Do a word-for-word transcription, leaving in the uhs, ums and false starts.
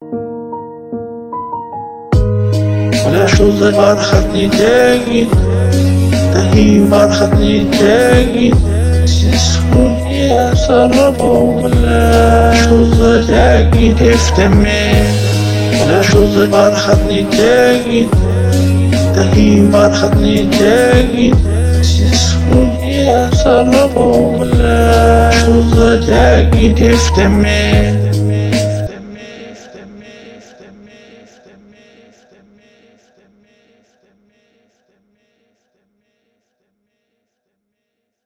ولا شوز مرخدني تاقي تهي مرخدني تاقي سيسكوني أسربو ولا شوز تاقي تفتمي ولا شوز مرخدني تاقي تهي مرخدني تاقي سيسكوني أسربو ولا شوز تاقي تفتمي